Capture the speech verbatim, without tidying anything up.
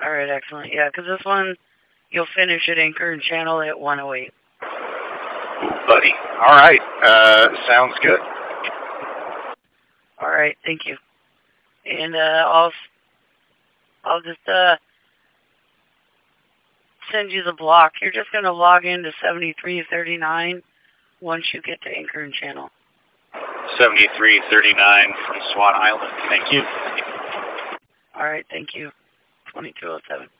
All right, excellent. Yeah, because this one, you'll finish at anchor and channel at one oh eight. Ooh, buddy. All right. Uh, sounds good. All right, thank you. And uh, I'll I'll just uh, send you the block. You're just going to log into seventy-three thirty-nine once you get to anchor and channel. seventy-three thirty-nine from Swan Island. Thank you. All right, thank you. twenty-two oh seven.